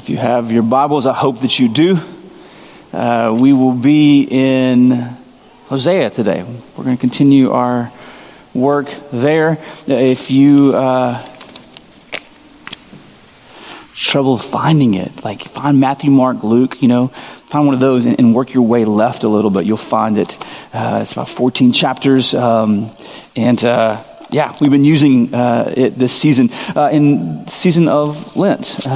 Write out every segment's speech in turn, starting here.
If you have your Bibles, I hope that you do. We will be in Hosea today. We're going to continue our work there. If you trouble finding it, like find Matthew, Mark, Luke, find one of those and work your way left a little bit. You'll find it. It's about 14 chapters. We've been using it this season, in season of Lent.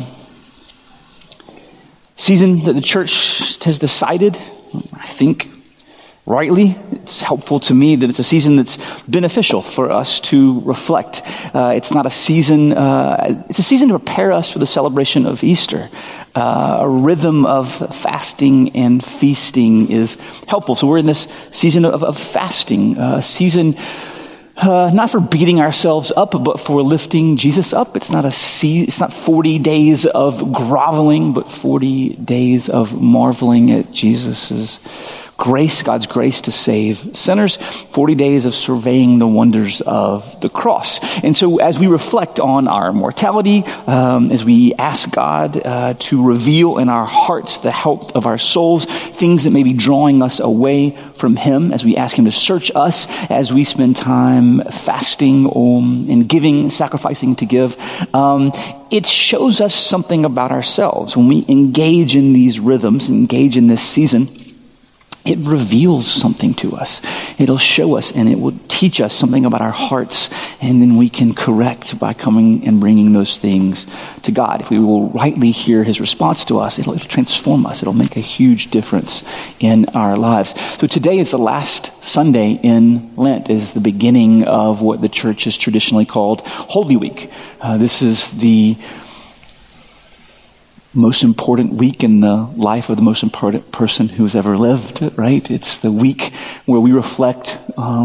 Season that the church has decided, I think rightly, it's helpful to me that it's a season that's beneficial for us to reflect. It's not a season, it's a season to prepare us for the celebration of Easter. A rhythm of fasting and feasting is helpful. So we're in this season of fasting, a season not for beating ourselves up, but for lifting Jesus up. It's not 40 days of groveling, but 40 days of marveling at Jesus's grace, God's grace to save sinners, 40 days of surveying the wonders of the cross. And so as we reflect on our mortality, as we ask God to reveal in our hearts the health of our souls, things that may be drawing us away from Him, as we ask Him to search us, as we spend time fasting and giving, sacrificing to give, it shows us something about ourselves. When we engage in these rhythms, engage in this season, it reveals something to us. It'll show us and it will teach us something about our hearts, and then we can correct by coming and bringing those things to God. If we will rightly hear His response to us, it'll transform us. It'll make a huge difference in our lives. So today is the last Sunday in Lent, is the beginning of what the church has traditionally called Holy Week. This is the most important week in the life of the most important person who's ever lived, right? It's the week where we reflect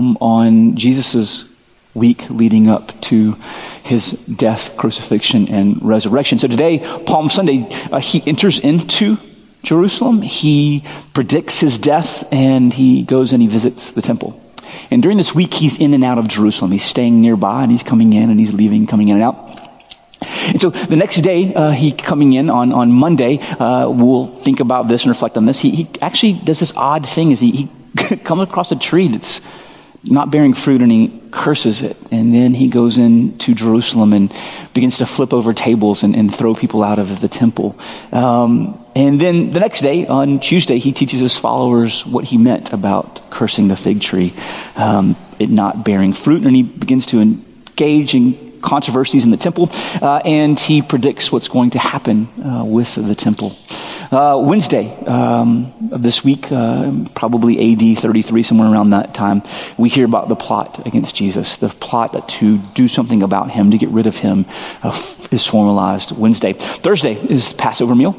on Jesus's week leading up to His death, crucifixion, and resurrection. So today, Palm Sunday, He enters into Jerusalem. He predicts His death, and He goes and He visits the temple. And during this week, He's in and out of Jerusalem. He's staying nearby, and He's coming in and He's leaving, coming in and out. And so the next day, he coming in on Monday, we'll think about this and reflect on this. He actually does this odd thing, is he comes across a tree that's not bearing fruit, and he curses it. And then he goes into Jerusalem and begins to flip over tables and throw people out of the temple. And then the next day, on Tuesday, he teaches his followers what he meant about cursing the fig tree, it not bearing fruit. And he begins to engage in controversies in the temple, and he predicts what's going to happen with the temple. Wednesday of this week, probably AD 33, somewhere around that time, we hear about the plot against Jesus. The plot to do something about Him, to get rid of Him, is formalized Wednesday. Thursday is the Passover meal.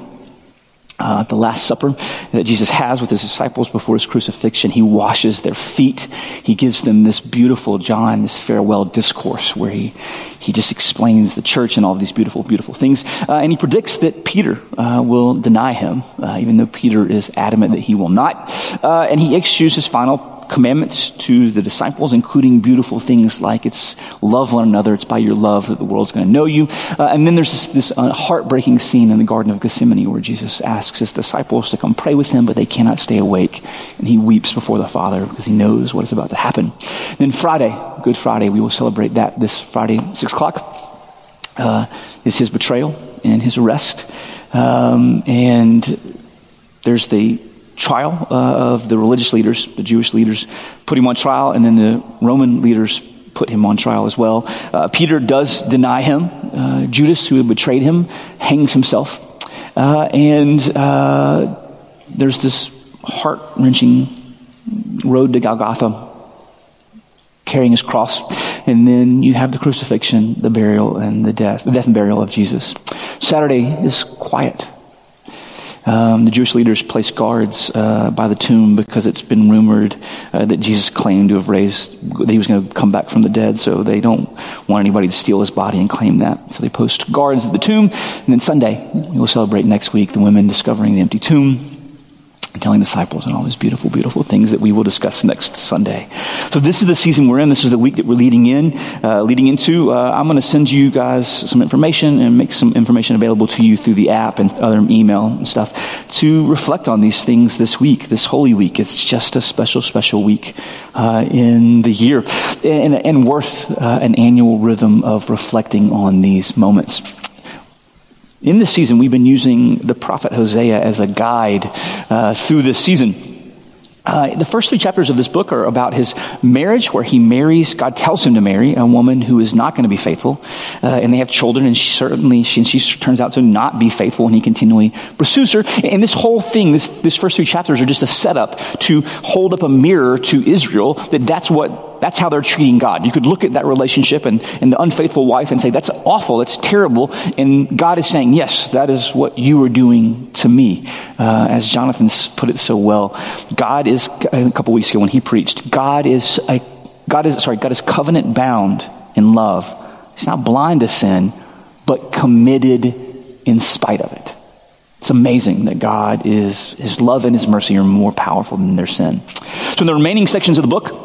The Last Supper that Jesus has with His disciples before His crucifixion. He washes their feet. He gives them this beautiful this farewell discourse where he just explains the church and all of these beautiful, beautiful things. And he predicts that Peter will deny Him, even though Peter is adamant that he will not. And he issues his final commandments to the disciples, including beautiful things like it's love one another. It's by your love that the world's going to know you. And then there's this heartbreaking scene in the Garden of Gethsemane where Jesus asks His disciples to come pray with Him, but they cannot stay awake. And He weeps before the Father because He knows what is about to happen. Then Friday, Good Friday, we will celebrate that this Friday, 6 o'clock, is His betrayal and His arrest. And there's the trial of the religious leaders. The Jewish leaders put Him on trial, and then the Roman leaders put Him on trial as well. Peter does deny Him. Judas, who had betrayed Him, hangs himself. And there's this heart-wrenching road to Golgotha, carrying His cross. And then you have the crucifixion, the burial, and the death and burial of Jesus. Saturday is quiet. The Jewish leaders place guards by the tomb because it's been rumored that Jesus claimed to have that He was going to come back from the dead, so they don't want anybody to steal His body and claim that. So they post guards at the tomb. And then Sunday, we'll celebrate next week the women discovering the empty tomb. telling disciples and all these beautiful, beautiful things that we will discuss next Sunday. So this is the season we're in. This is the week that we're leading into. I'm going to send you guys some information and make some information available to you through the app and other email and stuff to reflect on these things this week, this Holy Week. It's just a special, special week in the year and worth an annual rhythm of reflecting on these moments. In this season, we've been using the prophet Hosea as a guide through this season. The first 3 chapters of this book are about his marriage, where he marries, God tells him to marry a woman who is not going to be faithful, and they have children, and she turns out to not be faithful, and he continually pursues her. And this whole thing, this first 3 chapters are just a setup to hold up a mirror to Israel, that's how they're treating God. You could look at that relationship and the unfaithful wife and say, that's awful, that's terrible. And God is saying, yes, that is what you are doing to me. As Jonathan put it so well, God is, a couple weeks ago when he preached, God is covenant bound in love. He's not blind to sin, but committed in spite of it. It's amazing that his love and his mercy are more powerful than their sin. So in the remaining sections of the book,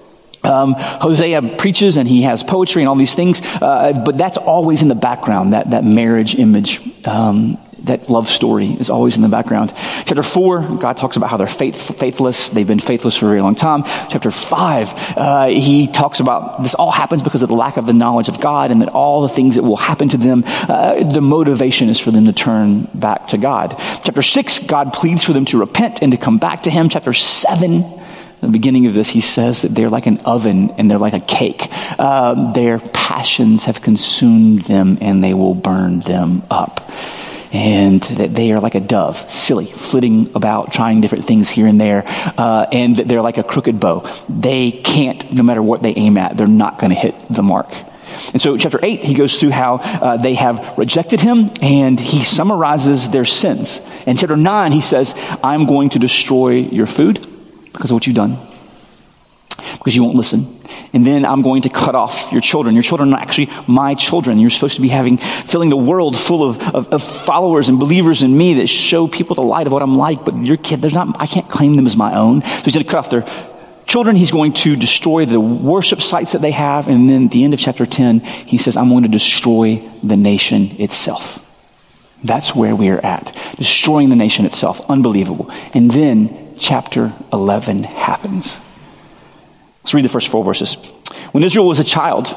Hosea preaches and he has poetry and all these things, but that's always in the background, that marriage image, that love story is always in the background. Chapter 4, God talks about how they're faithless. They've been faithless for a very long time. Chapter 5, he talks about this all happens because of the lack of the knowledge of God, and that all the things that will happen to them, the motivation is for them to turn back to God. Chapter 6, God pleads for them to repent and to come back to him. Chapter 7, at the beginning of this, he says that they're like an oven and they're like a cake. Their passions have consumed them and they will burn them up. And that they are like a dove, silly, flitting about, trying different things here and there. And that they're like a crooked bow. They can't, no matter what they aim at, they're not going to hit the mark. And so chapter 8, he goes through how they have rejected him, and he summarizes their sins. In chapter 9, he says, I'm going to destroy your food because of what you've done, because you won't listen. And then I'm going to cut off your children. Your children are actually my children. You're supposed to be filling the world full of followers and believers in me that show people the light of what I'm like, but your kid, I can't claim them as my own. So he's going to cut off their children. He's going to destroy the worship sites that they have. And then at the end of chapter 10, he says, I'm going to destroy the nation itself. That's where we're at. Destroying the nation itself. Unbelievable. And then chapter 11 happens. Let's read the first 4 verses. When Israel was a child,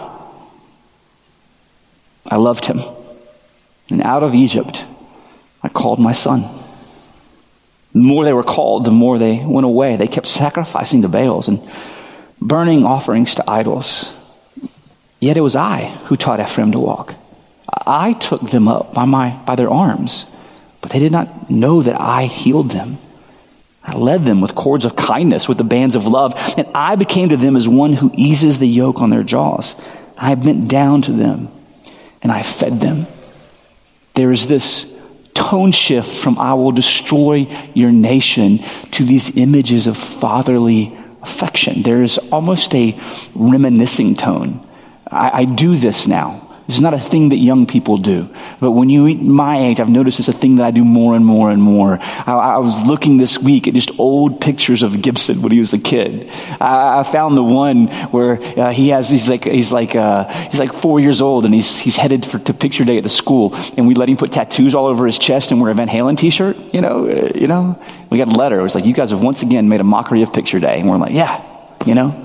I loved him. And out of Egypt, I called my son. The more they were called, the more they went away. They kept sacrificing to Baals and burning offerings to idols. Yet it was I who taught Ephraim to walk. I took them up by their arms, but they did not know that I healed them. I led them with cords of kindness, with the bands of love, and I became to them as one who eases the yoke on their jaws. I bent down to them, and I fed them. There is this tone shift from I will destroy your nation to these images of fatherly affection. There is almost a reminiscing tone. I do this now. This is not a thing that young people do. But when you reach my age, I've noticed it's a thing that I do more and more and more. I was looking this week at just old pictures of Gibson when he was a kid. I found the one where he's like 4 years old, and he's headed to picture day at the school, and we let him put tattoos all over his chest and wear a Van Halen t-shirt. You know, we got a letter. It was like, you guys have once again made a mockery of picture day. And we're like, yeah, you know.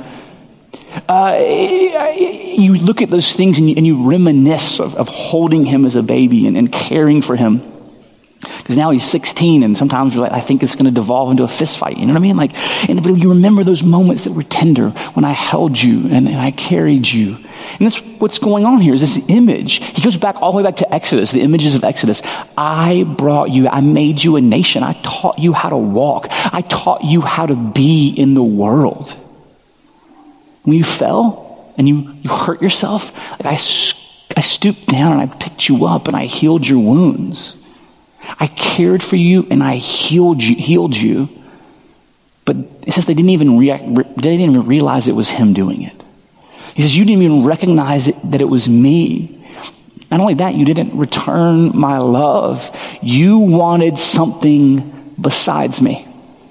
You look at those things and you reminisce of holding him as a baby and caring for him. Because now he's 16, and sometimes you're like, I think it's going to devolve into a fist fight. You know what I mean? But you remember those moments that were tender when I held you and I carried you. And that's what's going on here is this image. He goes back all the way back to Exodus, the images of Exodus. I brought you, I made you a nation. I taught you how to walk. I taught you how to be in the world. When you fell and you hurt yourself, I stooped down and I picked you up and I healed your wounds. I cared for you and I healed you. But it says they didn't even realize it was him doing it. He says, you didn't even recognize that it was me. Not only that, you didn't return my love. You wanted something besides me.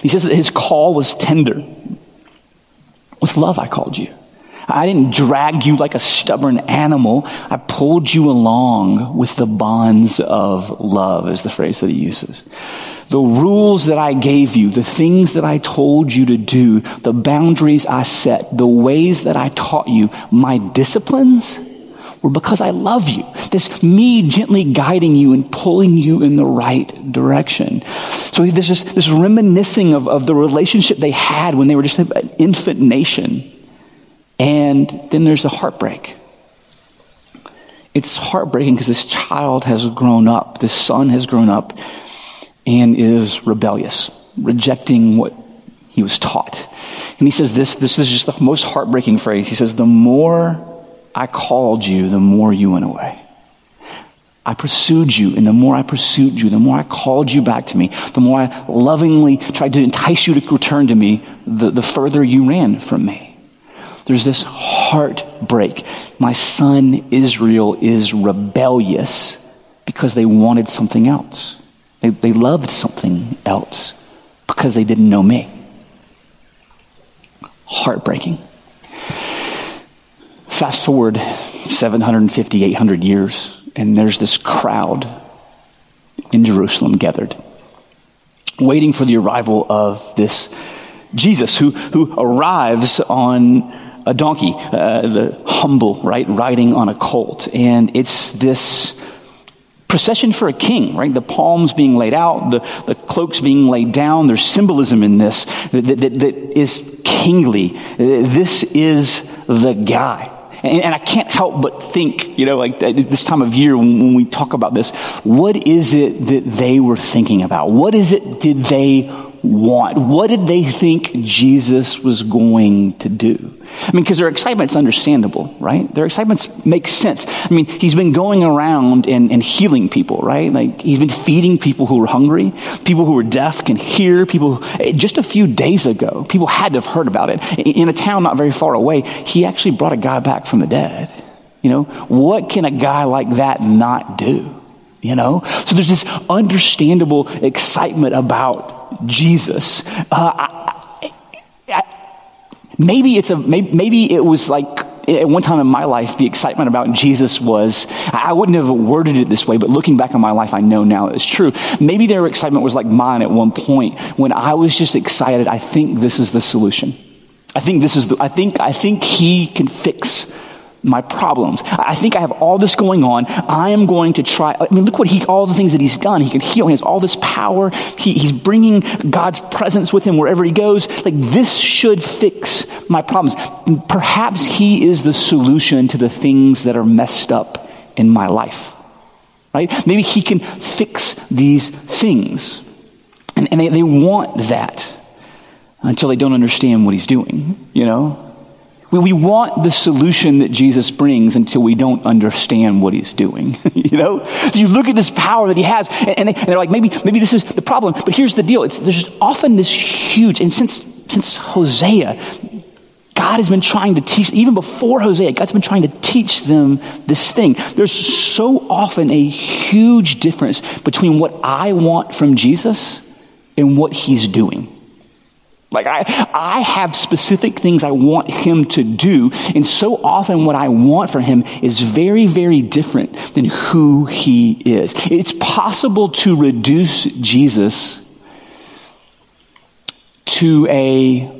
He says that his call was tender. With love I called you. I didn't drag you like a stubborn animal. I pulled you along with the bonds of love, is the phrase that he uses. The rules that I gave you, the things that I told you to do, the boundaries I set, the ways that I taught you, my disciplines were because I love you. This me gently guiding you and pulling you in the right direction. So there's this reminiscing of the relationship they had when they were just an infant nation. And then there's the heartbreak. It's heartbreaking because this child has grown up, this son has grown up and is rebellious, rejecting what he was taught. And he says this is just the most heartbreaking phrase. He says, the more I called you, the more you went away. I pursued you, and the more I pursued you, the more I called you back to me, the more I lovingly tried to entice you to return to me, the further you ran from me. There's this heartbreak. My son Israel is rebellious because they wanted something else. They loved something else because they didn't know me. Heartbreaking. Fast forward 750, 800 years, and there's this crowd in Jerusalem gathered, waiting for the arrival of this Jesus who arrives on a donkey, the humble, right, riding on a colt. And it's this procession for a king, right? The palms being laid out, the cloaks being laid down. There's symbolism in this that is kingly. This is the guy. And I can't help but think, like this time of year when we talk about this, what is it that they were thinking about? What is it did they want? What did they think Jesus was going to do? Because their excitement's understandable, right? Their excitement makes sense. He's been going around and healing people, right? Like he's been feeding people who are hungry, people who are deaf can hear, just a few days ago, people had to have heard about it. In a town not very far away, he actually brought a guy back from the dead. What can a guy like that not do? So there's this understandable excitement about Jesus. Maybe it was like at one time in my life, the excitement about Jesus was, I wouldn't have worded it this way, but looking back on my life, I know now it's true. Maybe their excitement was like mine at one point when I was just excited. I think this is the solution. I think he can fix my problems. I think I have all this going on. I am going to try. Look all the things that he's done. He can heal. He has all this power. He's bringing God's presence with him wherever he goes. This should fix my problems. Perhaps he is the solution to the things that are messed up in my life, right? Maybe he can fix these things. And they want that until they don't understand what he's doing, We want the solution that Jesus brings until we don't understand what he's doing, So you look at this power that he has, and they're like, maybe this is the problem. But here's the deal. There's just often this huge, and since Hosea, God has been trying to teach, even before Hosea, God's been trying to teach them this thing. There's so often a huge difference between what I want from Jesus and what he's doing. I have specific things I want him to do, and so often what I want from him is very, very different than who he is. It's possible to reduce Jesus to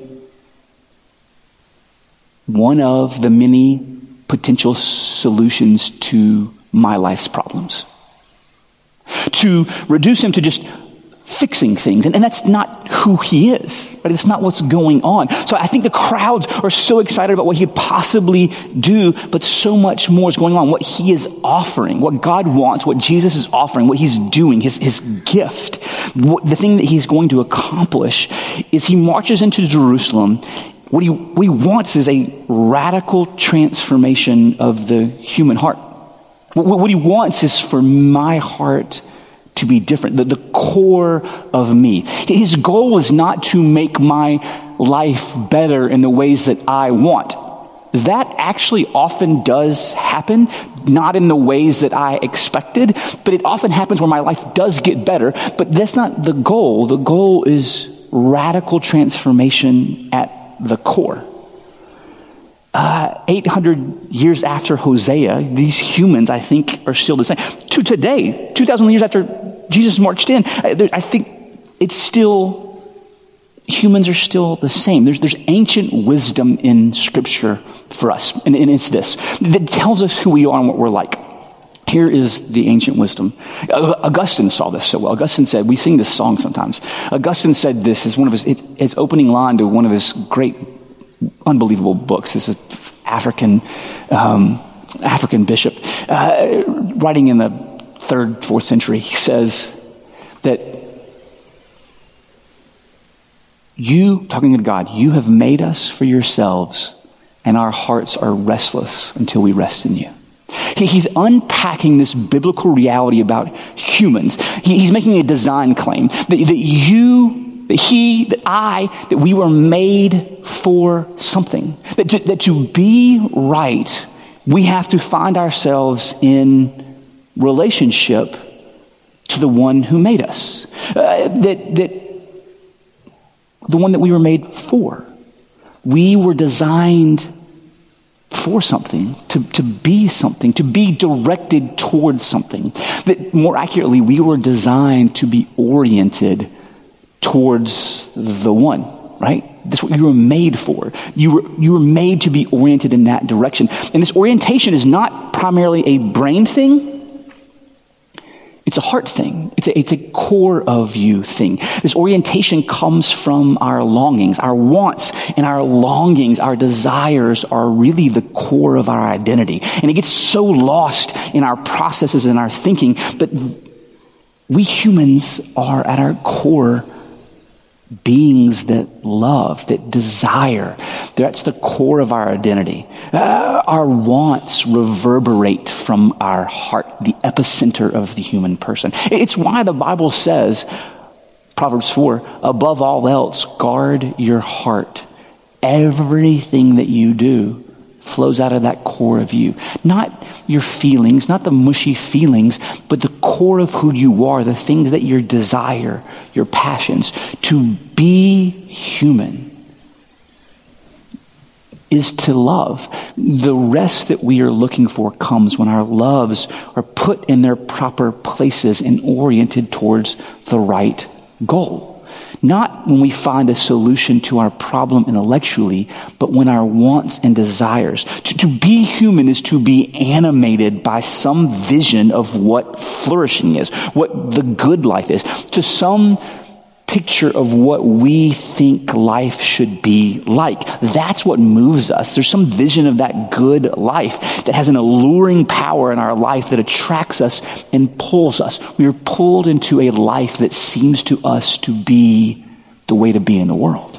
one of the many potential solutions to my life's problems. To reduce him to just fixing things. And that's not who he is, right? It's not what's going on. So I think the crowds are so excited about what he could possibly do, but so much more is going on. What he is offering, what God wants, what Jesus is offering, what he's doing, his gift, the thing that he's going to accomplish is he marches into Jerusalem. What he wants is a radical transformation of the human heart. What he wants is for my heart to be different, the core of me. His goal is not to make my life better in the ways that I want. That actually often does happen, not in the ways that I expected, but it often happens where my life does get better, but that's not the goal. The goal is radical transformation at the core. 800 years after Hosea, these humans, I think, are still the same. To today, 2,000 years after Jesus marched in, I think it's still, humans are still the same. There's ancient wisdom in Scripture for us, and it's this, that tells us who we are and what we're like. Here is the ancient wisdom. Augustine saw this so well. Augustine said, we sing this song sometimes. Augustine said this as one of his opening line to one of his great, unbelievable books. This is African bishop, writing in the 3rd, 4th century. He says that you, talking to God, you have made us for yourselves, and our hearts are restless until we rest in you. He's unpacking this biblical reality about humans. He's making a design claim that we were made for something. That to be right, we have to find ourselves in relationship to the one who made us. That the one that we were made for. We were designed for something, to be something, to be directed towards something. That more accurately, we were designed to be oriented towards the one, right? That's what you were made for. You were made to be oriented in that direction. And this orientation is not primarily a brain thing. It's a heart thing. It's a core of you thing. This orientation comes from our longings, our wants, and our longings, our desires are really the core of our identity. And it gets so lost in our processes and our thinking, but we humans are at our core beings that love, that desire. That's the core of our identity. Our wants reverberate from our heart, the epicenter of the human person. It's why the Bible says, Proverbs 4, above all else, guard your heart. Everything that you do flows out of that core of you. Not your feelings, not the mushy feelings, but the core of who you are, the things that you desire, your passions. To be human is to love. The rest that we are looking for comes when our loves are put in their proper places and oriented towards the right goal. Not when we find a solution to our problem intellectually, but when our wants and desires. To be human is to be animated by some vision of what flourishing is, what the good life is, to some picture of what we think life should be like. That's what moves us. There's some vision of that good life that has an alluring power in our life that attracts us and pulls us. We are pulled into a life that seems to us to be the way to be in the world.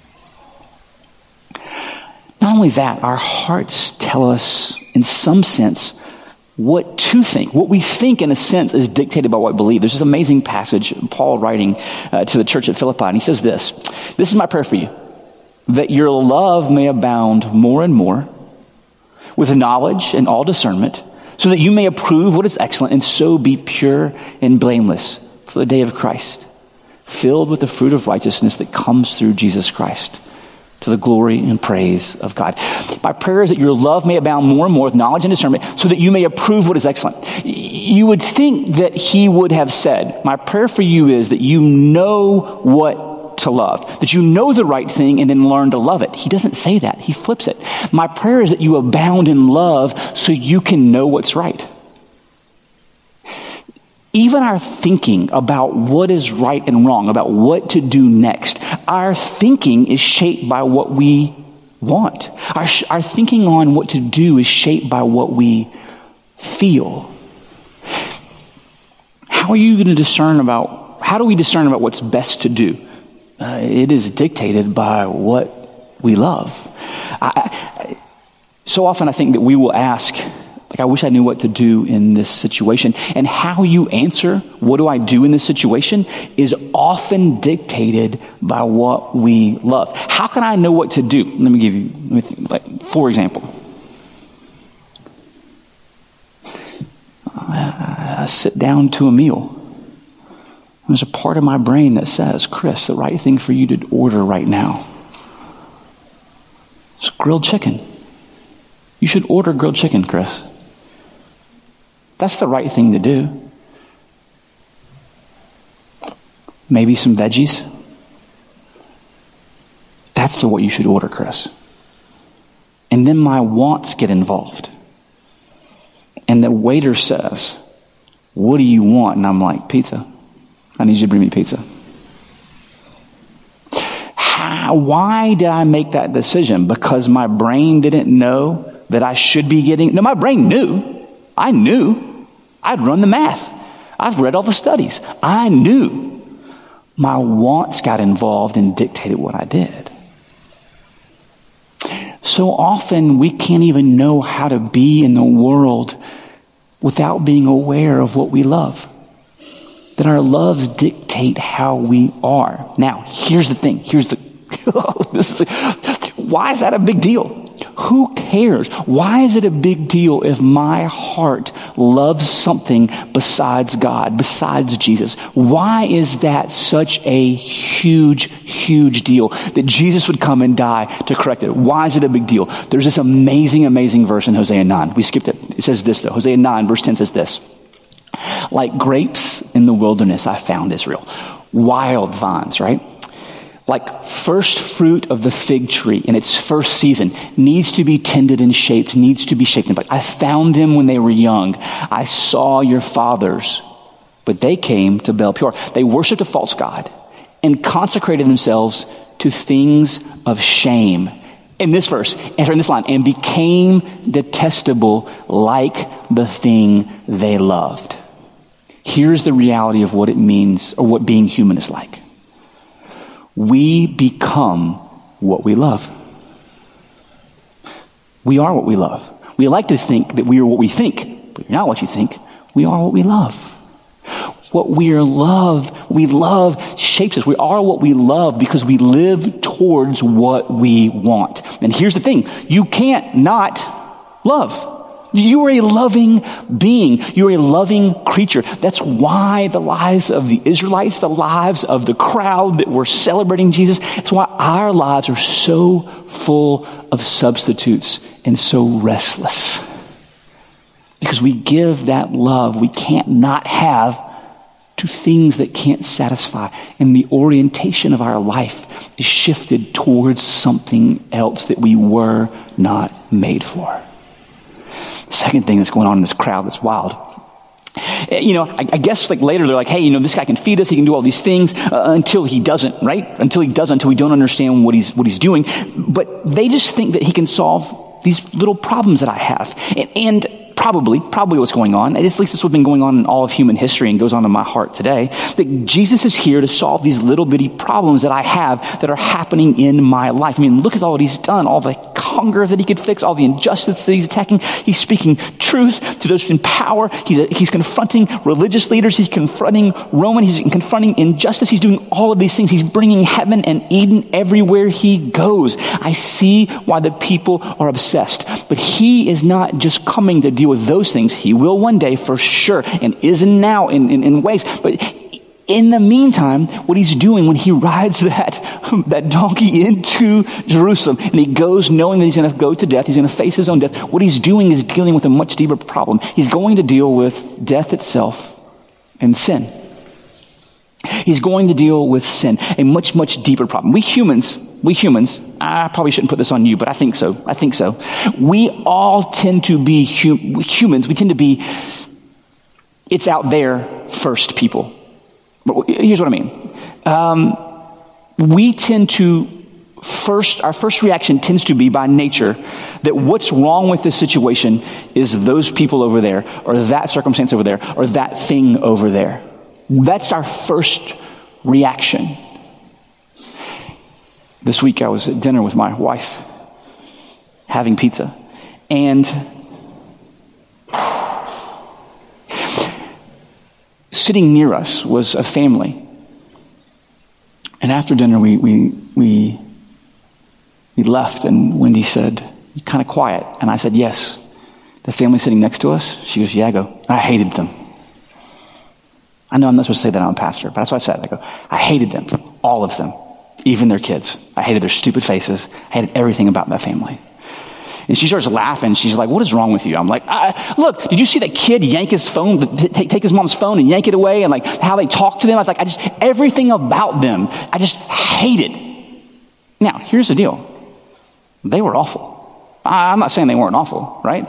Not only that, our hearts tell us, in some sense, what to think. What we think, in a sense, is dictated by what we believe. There's this amazing passage, Paul writing to the church at Philippi, and he says this is my prayer for you, that your love may abound more and more with knowledge and all discernment, so that you may approve what is excellent and so be pure and blameless for the day of Christ, filled with the fruit of righteousness that comes through Jesus Christ, to the glory and praise of God. My prayer is that your love may abound more and more with knowledge and discernment, so that you may approve what is excellent. You would think that he would have said, my prayer for you is that you know what to love, that you know the right thing and then learn to love it. He doesn't say that. He flips it. My prayer is that you abound in love so you can know what's right. Even our thinking about what is right and wrong, about what to do next, our thinking is shaped by what we want. Our thinking on what to do is shaped by what we feel. How do we discern about what's best to do? It is dictated by what we love. So often I think that we will ask, I wish I knew what to do in this situation. And how you answer, what do I do in this situation, is often dictated by what we love. How can I know what to do? Let me give you, for example, I sit down to a meal. There's a part of my brain that says, Chris, the right thing for you to order right now is grilled chicken. You should order grilled chicken, Chris. That's the right thing to do. Maybe some veggies. That's what you should order, Chris. And then my wants get involved. And the waiter says, what do you want? And I'm like, pizza. I need you to bring me pizza. Why did I make that decision? Because my brain didn't know that I should be getting... No, my brain knew. I knew. I'd run the math. I've read all the studies. I knew. My wants got involved and dictated what I did. So often we can't even know how to be in the world without being aware of what we love. That our loves dictate how we are. Now, here's the thing. Why is that a big deal? Who cares? Why is it a big deal if my heart loves something besides God, besides Jesus? Why is that such a huge, huge deal that Jesus would come and die to correct it? Why is it a big deal? There's this amazing, amazing verse in Hosea 9. We skipped it. It says this though. Hosea 9 verse 10 says this. Like grapes in the wilderness, I found Israel. Wild vines, right? Like first fruit of the fig tree in its first season, needs to be tended and shaped, needs to be shaken. But I found them when they were young. I saw your fathers, but they came to Baal Peor. They worshiped a false god and consecrated themselves to things of shame. In this verse, enter in this line, and became detestable like the thing they loved. Here's the reality of what it means, or what being human is like. We become what we love. We are what we love. We like to think that we are what we think, but you're not what you think. We are what we love. What we love shapes us. We are what we love because we live towards what we want. And here's the thing. You can't not love. You are a loving being. You are a loving creature. That's why the lives of the Israelites, the lives of the crowd that were celebrating Jesus, it's why our lives are so full of substitutes and so restless. Because we give that love we can't not have to things that can't satisfy. And the orientation of our life is shifted towards something else that we were not made for. Second thing that's going on in this crowd that's wild. I guess like later they're like, hey, this guy can feed us, he can do all these things until he doesn't, right? Until we don't understand what he's doing. But they just think that he can solve these little problems that I have. And probably what's going on, at least this is what's been going on in all of human history and goes on in my heart today, that Jesus is here to solve these little bitty problems that I have that are happening in my life. I mean, look at all that he's done, all the hunger that he could fix, all the injustice that he's attacking. He's speaking truth to those in power. He's confronting religious leaders. He's confronting Roman. He's confronting injustice. He's doing all of these things. He's bringing heaven and Eden everywhere he goes. I see why the people are obsessed. But he is not just coming to deal with those things. He will one day for sure, and isn't now in ways. But in the meantime, what he's doing when he rides that donkey into Jerusalem and he goes knowing that he's going to go to death, he's going to face his own death, what he's doing is dealing with a much deeper problem. He's going to deal with death itself and sin. He's going to deal with sin, a much, much deeper problem. We humans, I probably shouldn't put this on you, but I think so. We all tend to be humans. We tend to be, it's out there first people. But here's what I mean. We tend to our first reaction tends to be by nature that what's wrong with this situation is those people over there, or that circumstance over there, or that thing over there. That's our first reaction. This week I was at dinner with my wife, having pizza, and sitting near us was a family. And after dinner, we left, and Wendy said, kind of quiet. And I said, yes. The family sitting next to us? She goes, yeah. I go, I hated them. I know I'm not supposed to say that I'm a pastor, but that's what I said. I go, I hated them, all of them, even their kids. I hated their stupid faces. I hated everything about that family. And she starts laughing. She's like, what is wrong with you? I'm like, look, did you see that kid yank his phone, take his mom's phone and yank it away, and like how they talk to them? I was like, everything about them, I just hated. Now, here's the deal. They were awful. I'm not saying they weren't awful, right?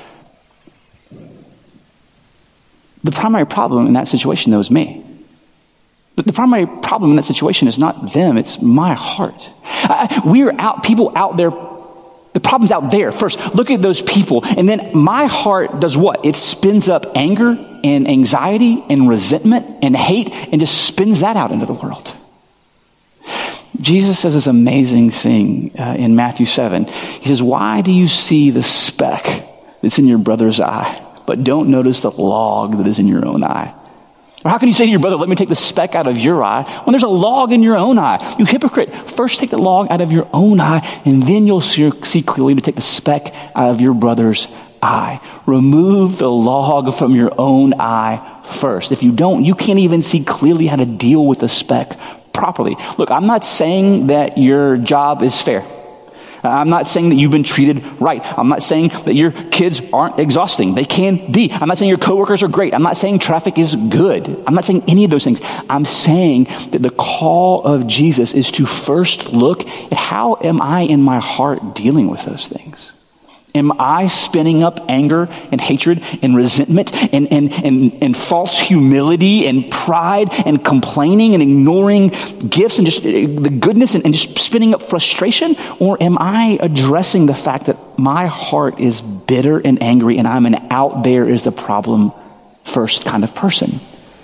The primary problem in that situation, though, is me. The primary problem in that situation is not them, it's my heart. People out there, the problem's out there. First, look at those people, and then my heart does what? It spins up anger and anxiety and resentment and hate and just spins that out into the world. Jesus says this amazing thing in Matthew 7. He says, why do you see the speck that's in your brother's eye, but don't notice the log that is in your own eye? Or how can you say to your brother, let me take the speck out of your eye, when there's a log in your own eye? You hypocrite. First take the log out of your own eye, and then you'll see clearly to take the speck out of your brother's eye. Remove the log from your own eye first. If you don't, you can't even see clearly how to deal with the speck properly. Look, I'm not saying that your job is fair. I'm not saying that you've been treated right. I'm not saying that your kids aren't exhausting. They can be. I'm not saying your coworkers are great. I'm not saying traffic is good. I'm not saying any of those things. I'm saying that the call of Jesus is to first look at how am I in my heart dealing with those things? Am I spinning up anger and hatred and resentment and false humility and pride and complaining and ignoring gifts and just the goodness and just spinning up frustration? Or am I addressing the fact that my heart is bitter and angry and I'm an out there is the problem first kind of person?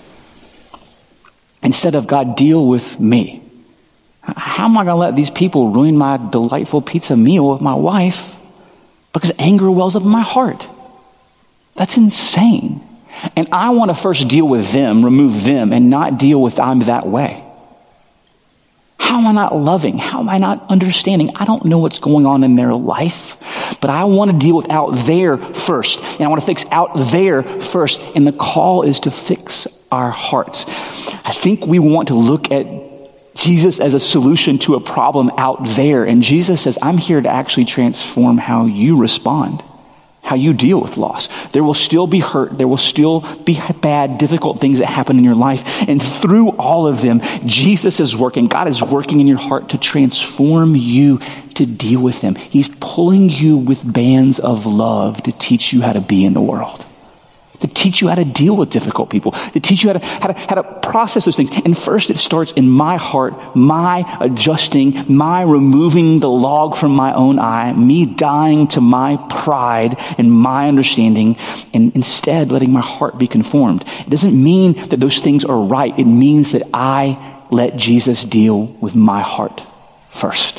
Instead of God, deal with me. How am I going to let these people ruin my delightful pizza meal with my wife? Because anger wells up in my heart. That's insane. And I want to first deal with them, remove them, and not deal with I'm that way. How am I not loving? How am I not understanding? I don't know what's going on in their life, but I want to deal with out there first. And I want to fix out there first. And the call is to fix our hearts. I think we want to look at Jesus as a solution to a problem out there. And Jesus says, I'm here to actually transform how you respond, how you deal with loss. There will still be hurt. There will still be bad, difficult things that happen in your life. And through all of them, Jesus is working. God is working in your heart to transform you to deal with them. He's pulling you with bands of love to teach you how to be in the world, to teach you how to deal with difficult people, to teach you how to process those things. And first it starts in my heart, my adjusting, my removing the log from my own eye, me dying to my pride and my understanding, and instead letting my heart be conformed. It doesn't mean that those things are right. It means that I let Jesus deal with my heart first.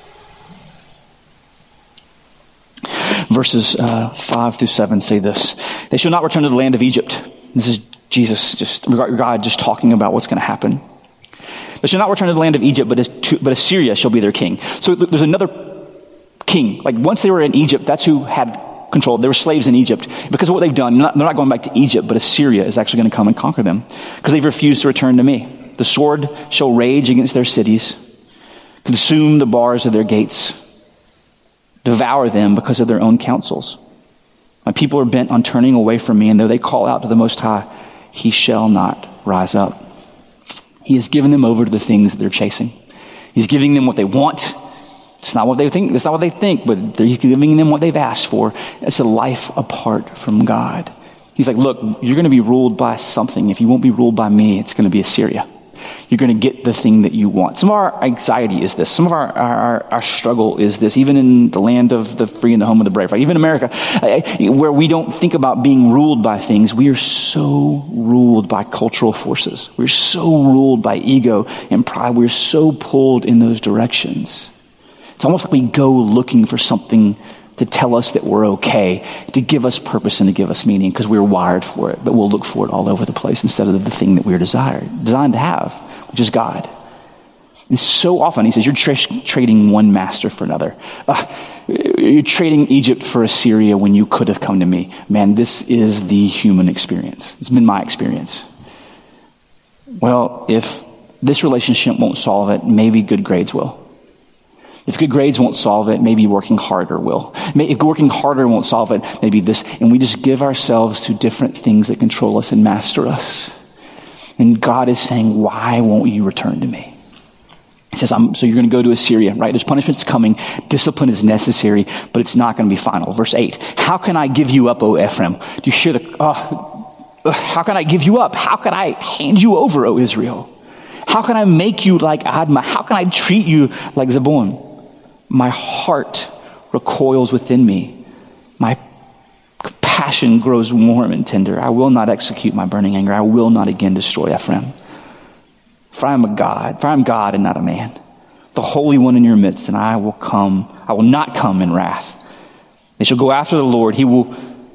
Verses 5 through 7 say this. They shall not return to the land of Egypt. This is Jesus, God just talking about what's going to happen. They shall not return to the land of Egypt, but Assyria shall be their king. So there's another king. Like once they were in Egypt, that's who had control. They were slaves in Egypt. Because of what they've done, they're not going back to Egypt, but Assyria is actually going to come and conquer them because they've refused to return to me. The sword shall rage against their cities, consume the bars of their gates, devour them because of their own counsels. My people are bent on turning away from me, and though they call out to the Most High, he shall not rise up. He has given them over to the things that they're chasing. He's giving them what they want. It's not what they think. It's not what they think, but he's giving them what they've asked for. It's a life apart from God. He's like, look, you're going to be ruled by something. If you won't be ruled by me, it's going to be Assyria. You're going to get the thing that you want. Some of our anxiety is this. Some of our struggle is this. Even in the land of the free and the home of the brave, right? Even America, where we don't think about being ruled by things, we are so ruled by cultural forces. We're so ruled by ego and pride. We're so pulled in those directions. It's almost like we go looking for something to tell us that we're okay, to give us purpose and to give us meaning because we're wired for it, but we'll look for it all over the place instead of the thing that we're designed to have, which is God. And so often he says, you're trading one master for another. You're trading Egypt for Assyria when you could have come to me. Man, this is the human experience. It's been my experience. Well, if this relationship won't solve it, maybe good grades will. If good grades won't solve it, maybe working harder will. If working harder won't solve it, maybe this. And we just give ourselves to different things that control us and master us. And God is saying, why won't you return to me? He says, so you're going to go to Assyria, right? There's punishment's coming. Discipline is necessary, but it's not going to be final. Verse 8, how can I give you up, O Ephraim? Do you hear how can I give you up? How can I hand you over, O Israel? How can I make you like Admah? How can I treat you like Zebulun? My heart recoils within me. My compassion grows warm and tender. I will not execute my burning anger. I will not again destroy Ephraim. For I am God and not a man, the Holy One in your midst, and I will not come in wrath. They shall go after the Lord. He will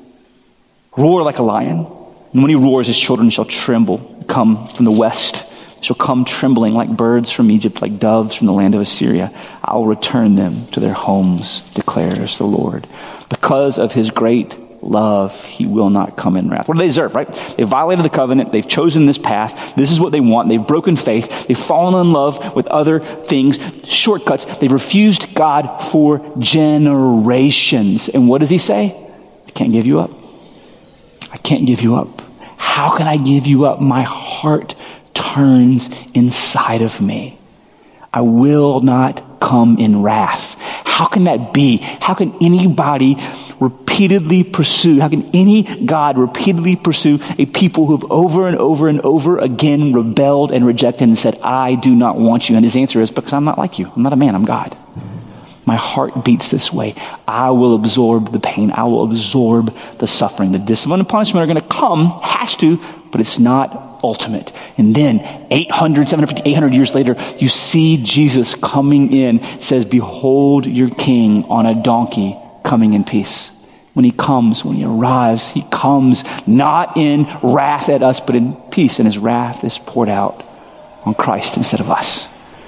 roar like a lion. And when he roars, his children shall tremble, come from the west. Shall come trembling like birds from Egypt, like doves from the land of Assyria. I will return them to their homes, declares the Lord. Because of his great love, he will not come in wrath. What do they deserve, right? They violated the covenant. They've chosen this path. This is what they want. They've broken faith. They've fallen in love with other things, shortcuts. They've refused God for generations. And what does he say? I can't give you up. I can't give you up. How can I give you up? My heart turns inside of me. I will not come in wrath. How can that be? How can anybody repeatedly pursue, how can any God repeatedly pursue a people who have over and over and over again rebelled and rejected and said, I do not want you? And his answer is, because I'm not like you. I'm not a man, I'm God. My heart beats this way. I will absorb the pain. I will absorb the suffering. The discipline and punishment are going to come, has to, but it's not ultimate. And then 800 years later, you see Jesus coming in, says, behold your king on a donkey coming in peace. When he arrives, he comes not in wrath at us, but in peace. And his wrath is poured out on Christ instead of us.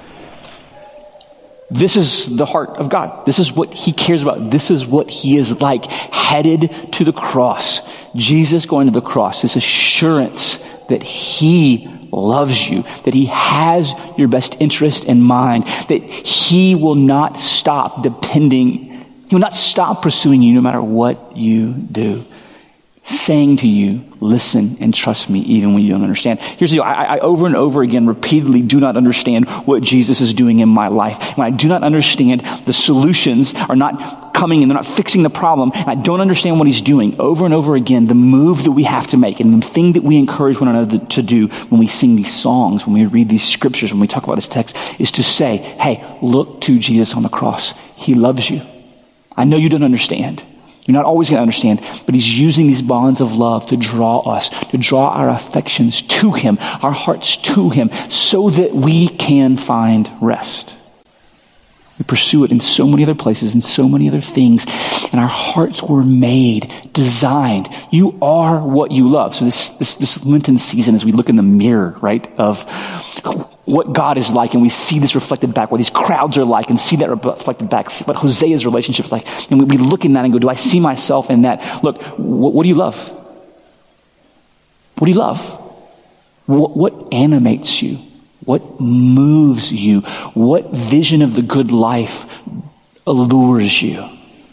This is the heart of God. This is what he cares about. This is what he is like, headed to the cross. Jesus going to the cross, this assurance that he loves you, that he has your best interest in mind, that he will not stop he will not stop pursuing you no matter what you do. Saying to you, listen and trust me even when you don't understand. Here's the deal. I over and over again repeatedly do not understand what Jesus is doing in my life. When I do not understand, the solutions are not coming and they're not fixing the problem, and I don't understand what he's doing, over and over again, the move that we have to make and the thing that we encourage one another to do when we sing these songs, when we read these scriptures, when we talk about this text, is to say, hey, look to Jesus on the cross. He loves you. I know you don't understand. You're not always going to understand, but he's using these bonds of love to draw us, to draw our affections to him, our hearts to him, so that we can find rest. We pursue it in so many other places and so many other things, and our hearts were made, designed. You are what you love. So this Lenten season, as we look in the mirror, right, of what God is like, and we see this reflected back, what these crowds are like, and see that reflected back, see what Hosea's relationship is like, and we look in that and go, do I see myself in that? Look, what do you love? What do you love? What animates you? What moves you? What vision of the good life allures you?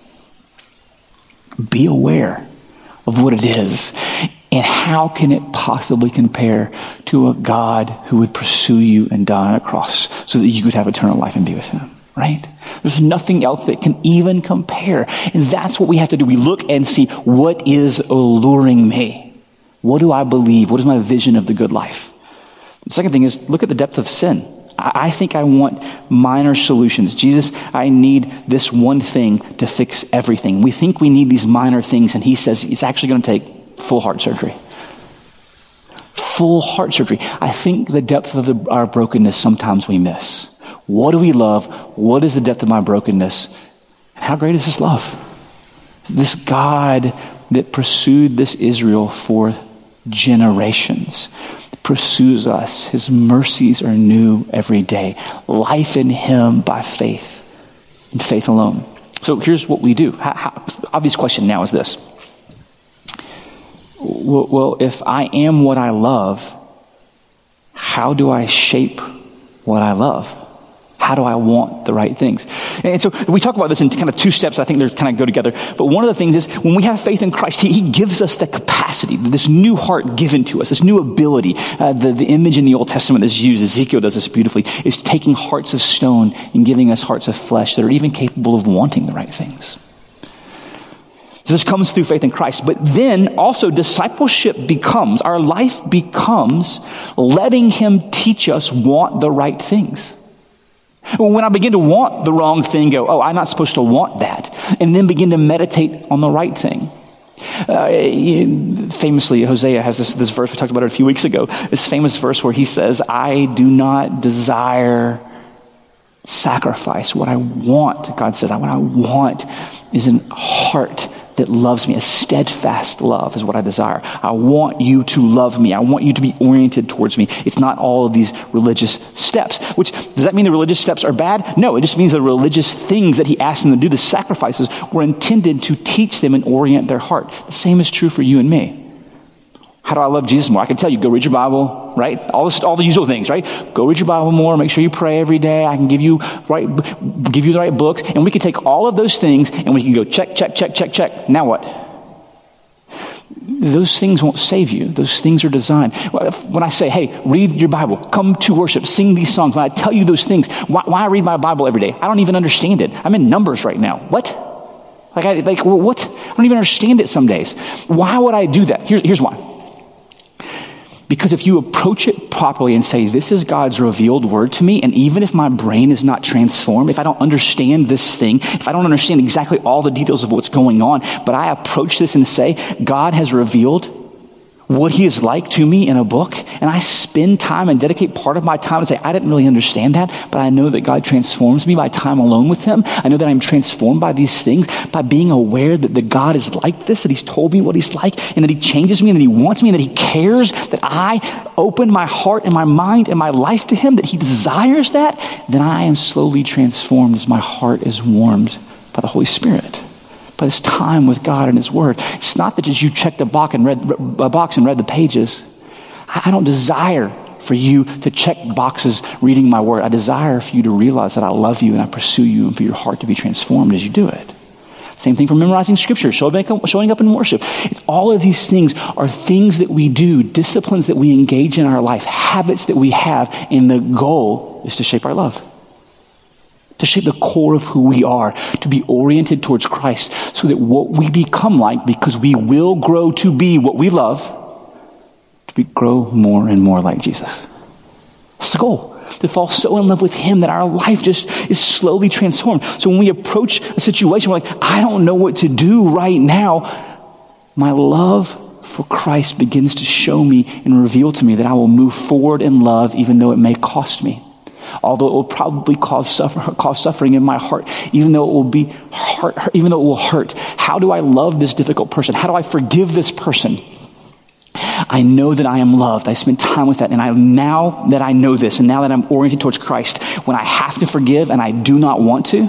Be aware of what it is. And how can it possibly compare to a God who would pursue you and die on a cross so that you could have eternal life and be with him, right? There's nothing else that can even compare. And that's what we have to do. We look and see, what is alluring me? What do I believe? What is my vision of the good life? The second thing is, look at the depth of sin. I think I want minor solutions. Jesus, I need this one thing to fix everything. We think we need these minor things, and he says it's actually going to take full heart surgery. Full heart surgery. I think the depth of our brokenness sometimes we miss. What do we love? What is the depth of my brokenness? And how great is this love? This God that pursued this Israel for generations pursues us. His mercies are new every day. Life in him by faith, and faith alone. So here's what we do. Obvious question now is this. Well, if I am what I love, how do I shape what I love? How do I want the right things? And so we talk about this in kind of two steps. I think they kind of go together. But one of the things is when we have faith in Christ, he gives us the capacity, this new heart given to us, this new ability. The image in the Old Testament is used, Ezekiel does this beautifully, is taking hearts of stone and giving us hearts of flesh that are even capable of wanting the right things. So this comes through faith in Christ. But then also discipleship becomes, our life becomes letting him teach us want the right things. When I begin to want the wrong thing, go, oh, I'm not supposed to want that. And then begin to meditate on the right thing. Famously, Hosea has this verse, we talked about it a few weeks ago, this famous verse where he says, I do not desire sacrifice. What I want, God says, what I want is a heart that loves me. A steadfast love is what I desire. I want you to love me. I want you to be oriented towards me. It's not all of these religious steps. Which, does that mean the religious steps are bad? No, it just means the religious things that he asked them to do, the sacrifices, were intended to teach them and orient their heart. The same is true for you and me. How do I love Jesus more? I can tell you, go read your Bible, right? All the usual things, right? Go read your Bible more. Make sure you pray every day. I can give you the right books. And we can take all of those things and we can go check, check, check, check, check. Now what? Those things won't save you. Those things are designed. When I say, hey, read your Bible, come to worship, sing these songs, when I tell you those things, why I read my Bible every day? I don't even understand it. I'm in Numbers right now. What? What? I don't even understand it some days. Why would I do that? Here's why. Because if you approach it properly and say, this is God's revealed word to me, and even if my brain is not transformed, if I don't understand this thing, if I don't understand exactly all the details of what's going on, but I approach this and say, God has revealed what he is like to me in a book, and I spend time and dedicate part of my time to say, I didn't really understand that, but I know that God transforms me by time alone with him. I know that I'm transformed by these things, by being aware that the God is like this, that he's told me what he's like, and that he changes me, and that he wants me, and that he cares, that I open my heart and my mind and my life to him, that he desires that. Then I am slowly transformed as my heart is warmed by the Holy Spirit. By this time with God and his word. It's not that just you checked a box and read the pages. I don't desire for you to check boxes reading my word. I desire for you to realize that I love you and I pursue you, and for your heart to be transformed as you do it. Same thing for memorizing scripture, showing up in worship. All of these things are things that we do, disciplines that we engage in our life, habits that we have, and the goal is to shape our love. To shape the core of who we are, to be oriented towards Christ, so that what we become like, because we will grow to be what we love, grow more and more like Jesus. That's the goal. To fall so in love with him that our life just is slowly transformed. So when we approach a situation, we're like, I don't know what to do right now. My love for Christ begins to show me and reveal to me that I will move forward in love even though it may cost me. Although it will probably cause suffering in my heart, even though it will hurt. How do I love this difficult person? How do I forgive this person? I know that I am loved. I spend time with that. And now that I know this, and now that I'm oriented towards Christ, when I have to forgive and I do not want to,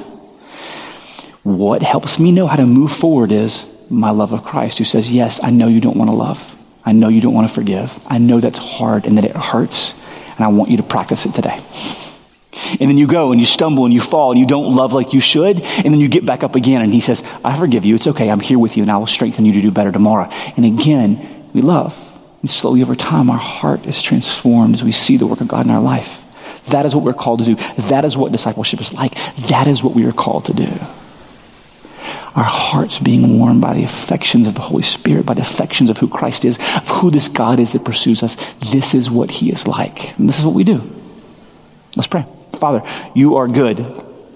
what helps me know how to move forward is my love of Christ, who says, yes, I know you don't want to love. I know you don't want to forgive. I know that's hard and that it hurts, and I want you to practice it today. And then you go and you stumble and you fall and you don't love like you should. And then you get back up again and he says, I forgive you. It's okay. I'm here with you and I will strengthen you to do better tomorrow. And again, we love. And slowly over time, our heart is transformed as we see the work of God in our life. That is what we're called to do. That is what discipleship is like. That is what we are called to do. Our hearts being warmed by the affections of the Holy Spirit, by the affections of who Christ is, of who this God is that pursues us. This is what he is like. And this is what we do. Let's pray. Father, you are good.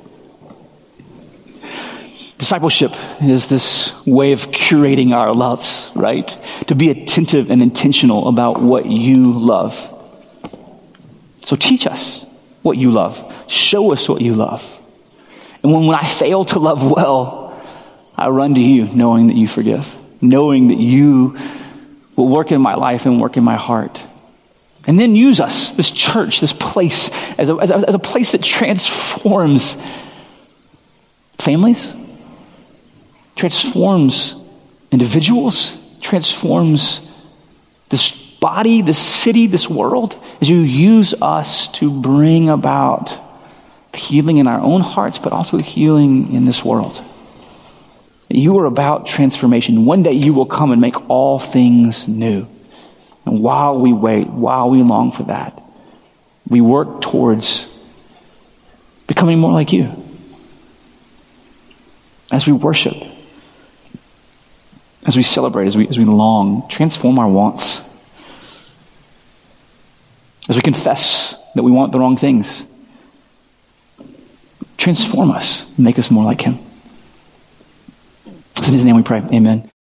Discipleship is this way of curating our loves, right? To be attentive and intentional about what you love. So teach us what you love. Show us what you love. And when I fail to love well, I run to you knowing that you forgive, knowing that you will work in my life and work in my heart. And then use us, this church, this place, as a place that transforms families, transforms individuals, transforms this body, this city, this world, as you use us to bring about healing in our own hearts, but also healing in this world. You are about transformation. One day you will come and make all things new. And while we wait, while we long for that, we work towards becoming more like you. As we worship, as we celebrate, as we long, transform our wants. As we confess that we want the wrong things, transform us, make us more like him. In his name we pray, amen.